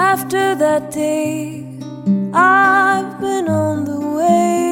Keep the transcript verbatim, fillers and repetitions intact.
After that day, I've been on the way.